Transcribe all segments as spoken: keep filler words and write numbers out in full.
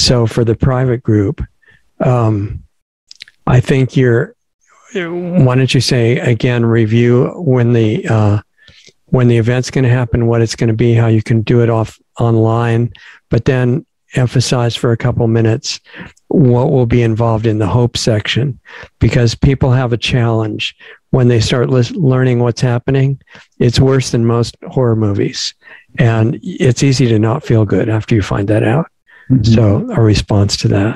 So for the private group, um, I think you're, why don't you say again, review when the, uh, when the event's going to happen, what it's going to be, how you can do it off online, but then emphasize for a couple minutes what will be involved in the hope section, because people have a challenge when they start lis- learning what's happening. It's worse than most horror movies, and it's easy to not feel good after you find that out. Mm-hmm. So a response to that.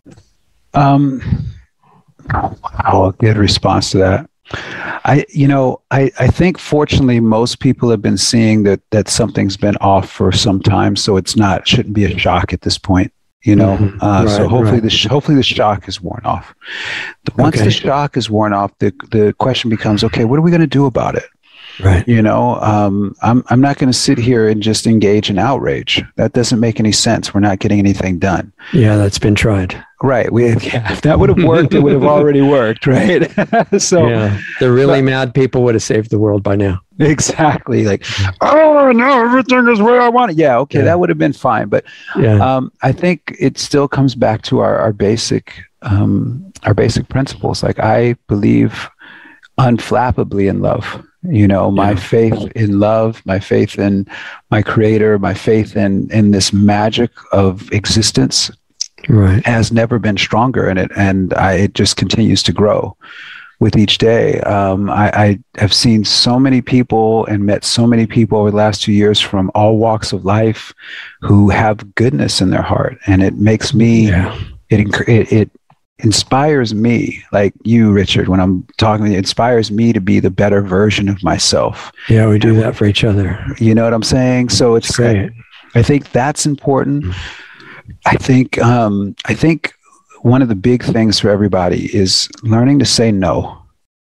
Um, wow, a good response to that. I, you know, I, I think fortunately most people have been seeing that that something's been off for some time, so it's not shouldn't be a shock at this point. You know, mm-hmm. uh, right, so hopefully right. the sh- hopefully the shock is worn off. Once okay. the shock is worn off, the the question becomes, okay, what are we going to do about it? Right. You know, um, I'm I'm not going to sit here and just engage in outrage. That doesn't make any sense. We're not getting anything done. Yeah, that's been tried. Right. We yeah, if that would have worked, it would have already worked, right? So yeah, the really but, mad people would have saved the world by now. Exactly. Like, oh no, everything is where I want it. Yeah, okay, yeah. that would have been fine. But yeah. um, I think it still comes back to our our basic um, our basic principles. Like I believe unflappably in love. You know, my yeah. faith in love, my faith in my creator, my faith in, in this magic of existence right. has never been stronger in it. And I, it just continues to grow with each day. Um, I, I have seen so many people and met so many people over the last two years from all walks of life who have goodness in their heart. And it makes me, yeah. it, it, it inspires me, like you, Richard, when I'm talking, it inspires me to be the better version of myself. Yeah, we do and, that for each other. You know what I'm saying? So it's great. I, I think that's important. Mm-hmm. I think, um, I think one of the big things for everybody is learning to say no.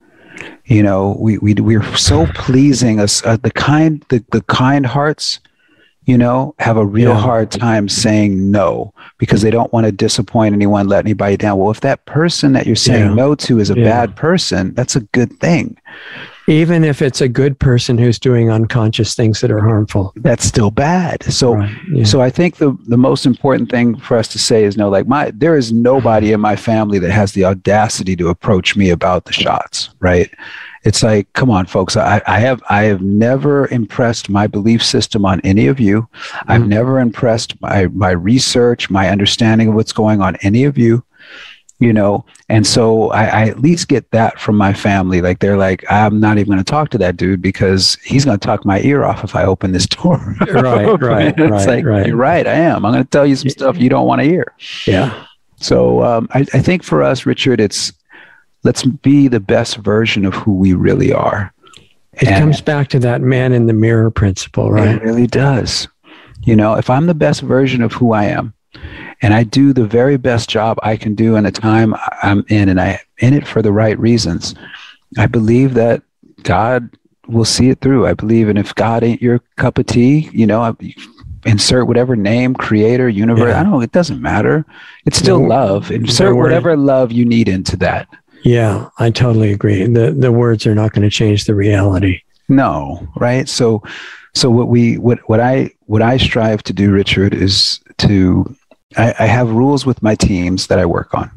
You know, we, we, we're so pleasing us, uh, the kind, the, the kind hearts, you know, have a real yeah. hard time saying no because they don't want to disappoint anyone, let anybody down. Well, if that person that you're saying yeah. no to is a yeah. bad person, that's a good thing. Even if it's a good person who's doing unconscious things that are harmful, that's still bad. So, right. yeah. so I think the, the most important thing for us to say is no, like my, there is nobody in my family that has the audacity to approach me about the shots. Right. It's like, come on, folks. I, I have I have never impressed my belief system on any of you. Mm-hmm. I've never impressed my, my research, my understanding of what's going on any of you, you know. And so I, I at least get that from my family. Like they're like, I'm not even going to talk to that dude because he's going to talk my ear off if I open this door. Right, right, it's right, like, right. You're right, I am. I'm going to tell you some stuff you don't want to hear. Yeah. So um, I, I think for us, Richard, it's, let's be the best version of who we really are. It and comes back to that man in the mirror principle, right? It really does. You know, if I'm the best version of who I am, and I do the very best job I can do in the time I'm in, and I'm in it for the right reasons, I believe that God will see it through. I believe, and if God ain't your cup of tea, you know, I, insert whatever name, creator, universe, yeah. I don't know, it doesn't matter. It's still no, love. Insert whatever love you need into that. Yeah, I totally agree. The the words are not going to change the reality. No, right? So so what we what what I what I strive to do, Richard, is to I, I have rules with my teams that I work on.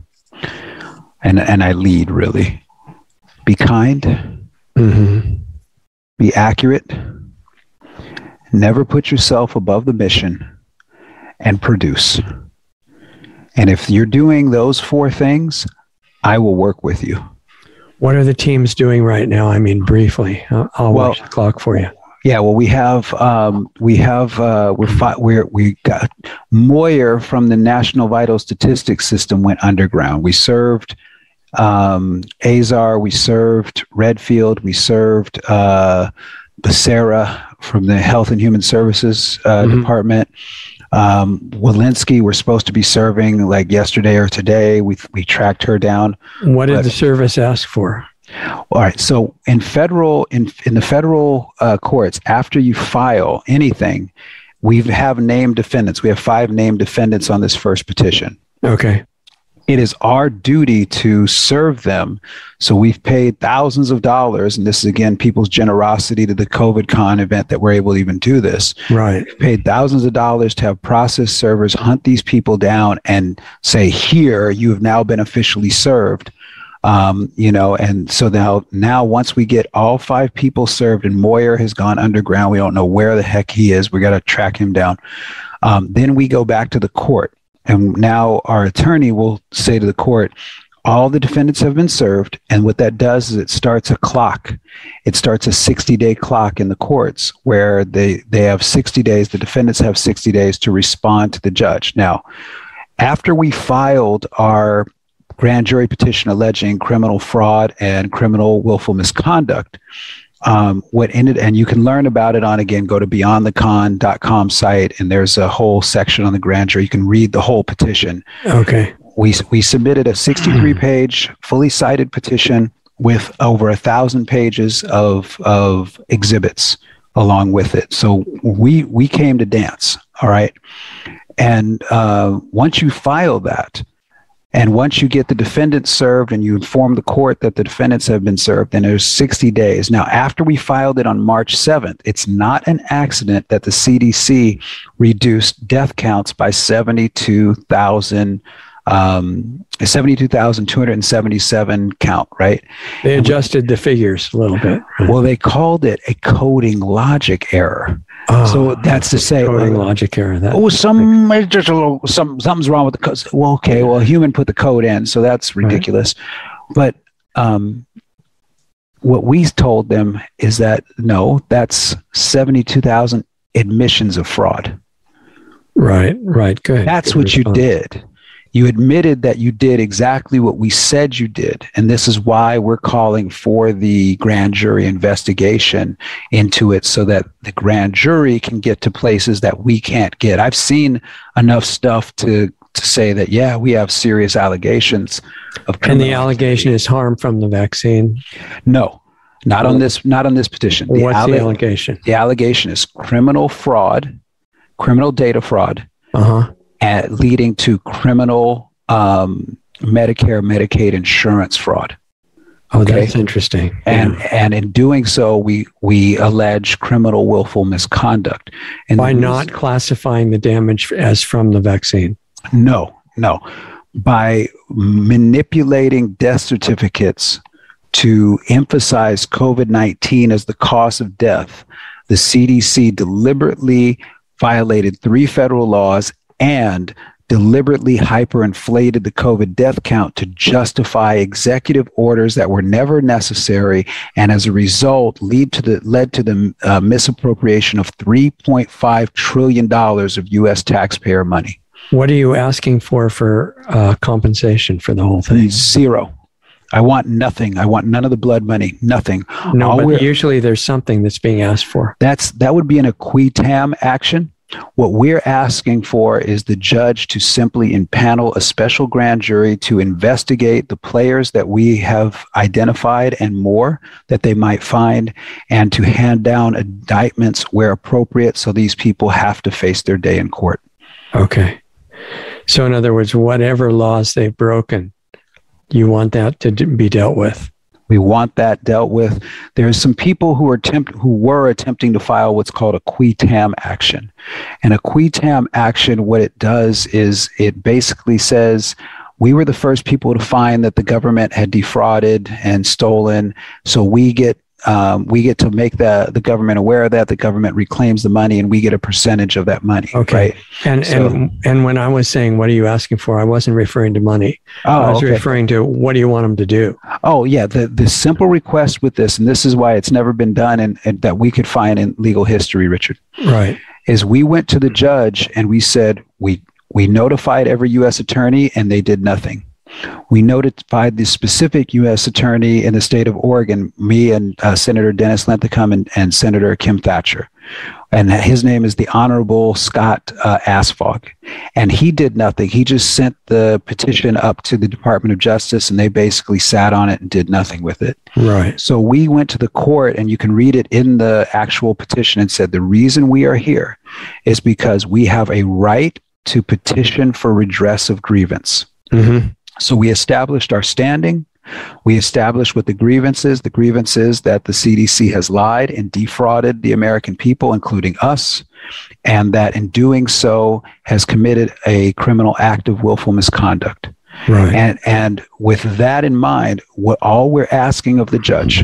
And and I lead really. Be kind, mm-hmm. be accurate, never put yourself above the mission, and produce. And if you're doing those four things, I will work with you. What are the teams doing right now? I mean, briefly. I'll, I'll well, watch the clock for you. Yeah, well, we have um, we have uh, we're fi- we're we got Moyer from the National Vital Statistics System went underground. We served um, Azar, we served Redfield, we served uh, Becerra from the Health and Human Services uh, mm-hmm. Department. Um, Walensky, we're supposed to be serving like yesterday or today. We we tracked her down. What did but, the service ask for? All right. So in federal, in in the federal uh, courts, after you file anything, we have named defendants. We have five named defendants on this first petition. Okay. it is our duty to serve them. So we've paid thousands of dollars, and this is again people's generosity to the COVID Con event that we're able to even do this. Right. We've paid thousands of dollars to have process servers hunt these people down and say, here, you have now been officially served. Um, you know, and so now, now once we get all five people served and Moyer has gone underground, we don't know where the heck he is. We got to track him down. Um, then we go back to the court. And now our attorney will say to the court, all the defendants have been served. And what that does is it starts a clock. It starts a sixty-day clock in the courts where they, they have sixty days. The defendants have sixty days to respond to the judge. Now, after we filed our grand jury petition alleging criminal fraud and criminal willful misconduct, Um, what ended, and you can learn about it on, again, go to beyond the con dot com site, and there's a whole section on the grand jury. You can read the whole petition. Okay. We, we submitted a sixty-three page, fully cited petition with over a thousand pages of, of exhibits along with it. So we, we came to dance. All right. And uh, once you file that, and once you get the defendants served and you inform the court that the defendants have been served, then there's sixty days. Now, after we filed it on March seventh, it's not an accident that the C D C reduced death counts by seventy-two thousand, um, seventy-two thousand two hundred seventy-seven count, right? They adjusted the figures a little bit. Right? Well, they called it a coding logic error. Oh, so that's to say, coding uh, logic error. That, oh, some it's just a little some something's wrong with the code. Well, okay, well, a human put the code in, so that's ridiculous. Right. But um, what we told them is that no, that's seventy-two thousand admissions of fraud. Right, right, good. That's good what response. You did. You admitted that you did exactly what we said you did. And this is why we're calling for the grand jury investigation into it so that the grand jury can get to places that we can't get. I've seen enough stuff to, to say that, yeah, we have serious allegations of And the allegation is harm from the vaccine? No, not on this, not on this petition. The What's alle- the allegation? The allegation is criminal fraud, criminal data fraud. Uh-huh. At leading to criminal um, Medicare, Medicaid insurance fraud. Oh, okay? That's interesting. And yeah. and in doing so, we we allege criminal willful misconduct. And by not classifying the damage as from the vaccine? No, no. By manipulating death certificates to emphasize COVID nineteen as the cause of death, the C D C deliberately violated three federal laws and deliberately hyperinflated the COVID death count to justify executive orders that were never necessary, and as a result, lead to the led to the uh, misappropriation of three point five trillion dollars of U S taxpayer money. What are you asking for for uh, compensation for the whole thing? Zero. I want nothing. I want none of the blood money. Nothing. No, All but usually there's something that's being asked for. That's that would be an acquitam action. What we're asking for is the judge to simply impanel a special grand jury to investigate the players that we have identified and more that they might find, and to hand down indictments where appropriate so these people have to face their day in court. Okay. So in other words, whatever laws they've broken, you want that to be dealt with. We want that dealt with. There's some people who are attempt, who were attempting to file what's called a qui tam action. And a qui tam action, what it does is it basically says, we were the first people to find that the government had defrauded and stolen. So we get um, we get to make the, the government aware of that. The government reclaims the money and we get a percentage of that money. Okay. Right? And, so, and, and when I was saying, what are you asking for? I wasn't referring to money. Oh, I was okay. referring to what do you want them to do? Oh, yeah. The, the simple request with this, and this is why it's never been done and, and that we could find in legal history, Richard. Right. Is we went to the judge and we said, we, we notified every U S attorney and they did nothing. We notified the specific U S attorney in the state of Oregon, me and uh, Senator Dennis Linthicum and, and Senator Kim Thatcher. And his name is the Honorable Scott uh, Asfog. And he did nothing. He just sent the petition up to the Department of Justice and they basically sat on it and did nothing with it. Right. So we went to the court, and you can read it in the actual petition, and said the reason we are here is because we have a right to petition for redress of grievance. Mm-hmm. So we established our standing. We established what the grievance is. The grievance is that the C D C has lied and defrauded the American people, including us, and that in doing so has committed a criminal act of willful misconduct. Right. And, and with that in mind, what all we're asking of the judge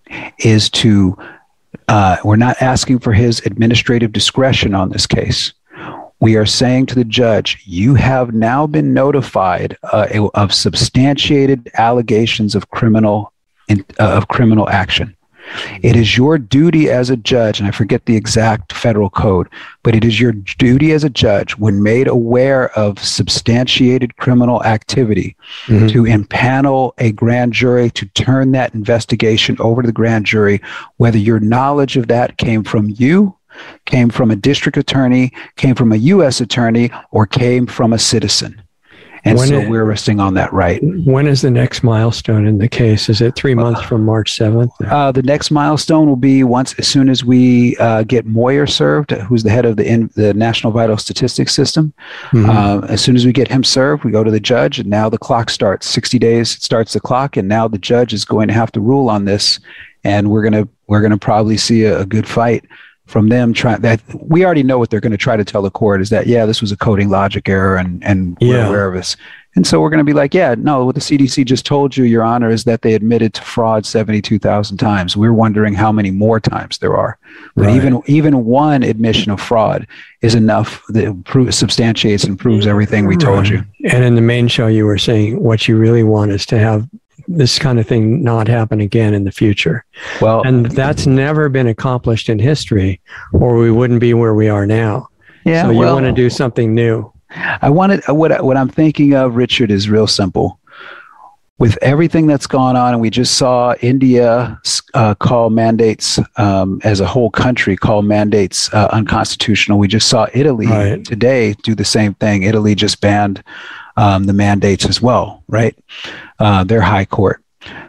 is to, uh, we're not asking for his administrative discretion on this case. We are saying to the judge, you have now been notified uh, of substantiated allegations of criminal in, uh, of criminal action. It is your duty as a judge, and I forget the exact federal code, but it is your duty as a judge, when made aware of substantiated criminal activity, mm-hmm. to impanel a grand jury, to turn that investigation over to the grand jury, whether your knowledge of that came from you, came from a district attorney, came from a U S attorney, or came from a citizen. And when so it, we're resting on that right. When is the next milestone in the case? Is it three months uh, from March seventh? Uh, the next milestone will be once, as soon as we uh, get Moyer served, who's the head of the in, the National Vital Statistics System. Mm-hmm. Uh, as soon as we get him served, we go to the judge, and now the clock starts. sixty days starts the clock, and now the judge is going to have to rule on this, and we're gonna we're gonna probably see a, a good fight from them. Trying that, we already know what they're going to try to tell the court is that, yeah, this was a coding logic error, and and yeah. we're aware of this. And so we're going to be like, yeah, no, what the C D C just told you, Your Honor, is that they admitted to fraud seventy-two thousand times. We're wondering how many more times there are. But right. even even one admission of fraud is enough that proves, substantiates and proves everything we told right. you. And in the main show, you were saying what you really want is to have this kind of thing not happen again in the future. Well, and that's never been accomplished in history, or we wouldn't be where we are now. Yeah, so you well, want to do something new. I wanted what what I'm thinking of, Richard, is real simple. With everything that's gone on, and we just saw India uh, call mandates um, as a whole country call mandates uh, unconstitutional. We just saw Italy right. today do the same thing. Italy just banned um, the mandates as well, right? Uh, their high court.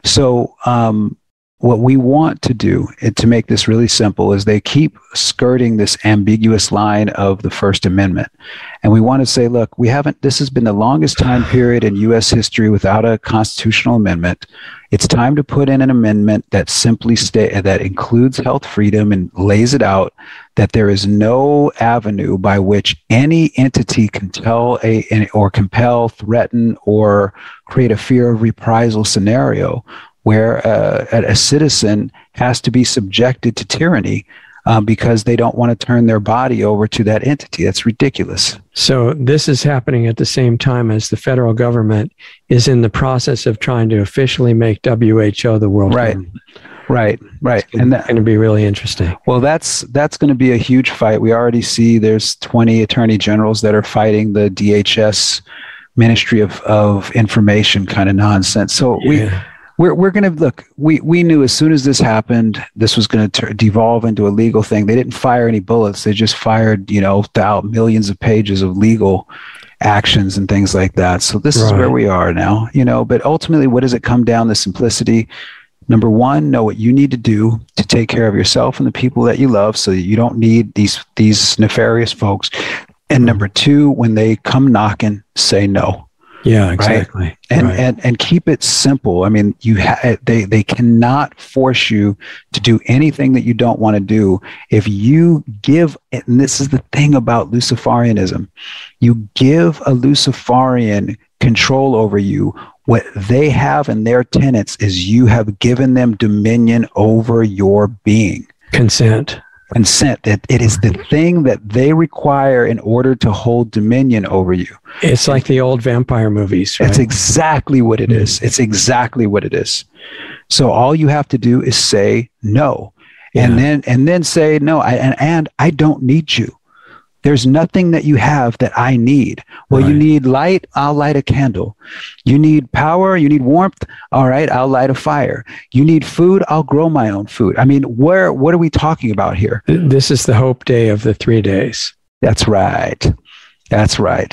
So um, what we want to do, and to make this really simple, is they keep skirting this ambiguous line of the First Amendment. And we want to say, look, we haven't, this has been the longest time period in U S history without a constitutional amendment. It's time to put in an amendment that simply stay, that includes health freedom and lays it out that there is no avenue by which any entity can tell a, or compel, threaten, or create a fear of reprisal scenario where uh, a citizen has to be subjected to tyranny um, because they don't want to turn their body over to that entity. That's ridiculous. So this is happening at the same time as the federal government is in the process of trying to officially make W H O the world right. government. Right, right. It's and that's going to be really interesting. Well, that's that's going to be a huge fight. We already see there's twenty attorney generals that are fighting the D H S Ministry of, of Information kind of nonsense. So yeah. we We're we're going to look. We we knew as soon as this happened, this was going to devolve into a legal thing. They didn't fire any bullets. They just fired, you know, out millions of pages of legal actions and things like that. So this right. is where we are now, you know. But ultimately, what does it come down to? Simplicity. Number one, know what you need to do to take care of yourself and the people that you love, so that you don't need these these nefarious folks. And number two, when they come knocking, say no. Yeah, exactly. Right? And, right. and and keep it simple. I mean, you ha- they they cannot force you to do anything that you don't want to do. If you give, and this is the thing about Luciferianism, you give a Luciferian control over you. What they have in their tenets is you have given them dominion over your being. Consent. Consent, that it is the thing that they require in order to hold dominion over you. It's like the old vampire movies, right? That's exactly what it is. It's exactly what it is. So all you have to do is say no, yeah. and then and then say no, I, and, and I don't need you. There's nothing that you have that I need. Well, right. you need light, I'll light a candle. You need power, you need warmth, all right, I'll light a fire. You need food, I'll grow my own food. I mean, where what are we talking about here? This is the hope day of the three days. That's right. That's right.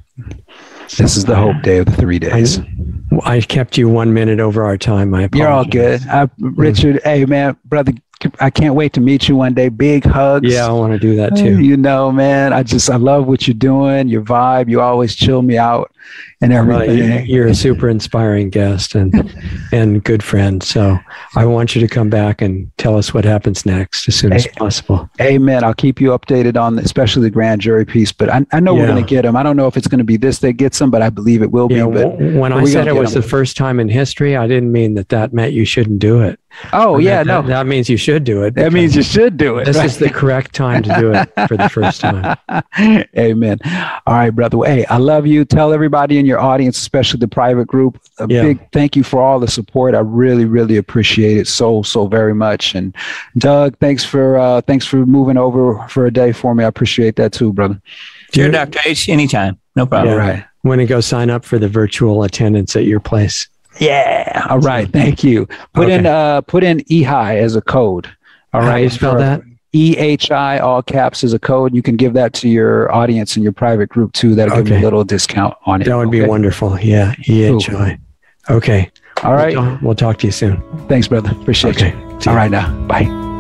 This is the hope day of the three days. I, I kept you one minute over our time. I apologize. You're all good. Uh, Richard, mm-hmm. hey, man, brother, I can't wait to meet you one day. Big hugs. Yeah, I want to do that too. You know, man, I just, I love what you're doing, your vibe. You always chill me out and everything. Well, you're a super inspiring guest and, and good friend. So I want you to come back and tell us what happens next as soon as possible. Amen. I'll keep you updated on especially the grand jury piece, but I, I know yeah. we're going to get them. I don't know if it's going to be this that gets them, but I believe it will yeah, be. But when I said it was them. the first time in history, I didn't mean that that meant you shouldn't do it. Oh, I yeah, mean, no. That, that means you should do it. That means you should do it. This right? is the correct time to do it for the first time. Amen. All right, brother. Hey, I love you. Tell everybody in your audience, especially the private group, a yeah. big thank you for all the support. I really, really appreciate it so, so very much. And Doug, thanks for uh, thanks for moving over for a day for me. I appreciate that too, brother. Sure, Doctor H. Anytime. No problem. Yeah. Right. I'm going to go sign up for the virtual attendance at your place. Yeah. All right. Thank you. Put okay. in uh put in E H I as a code. All How right. do you spell that? E H I all caps as a code. You can give that to your audience and your private group too. That'll okay. give you a little discount on it. That would okay? be wonderful. Yeah. E H I. Okay. All right. We'll talk, we'll talk to you soon. Thanks, brother. Appreciate okay. you. All right now. Bye.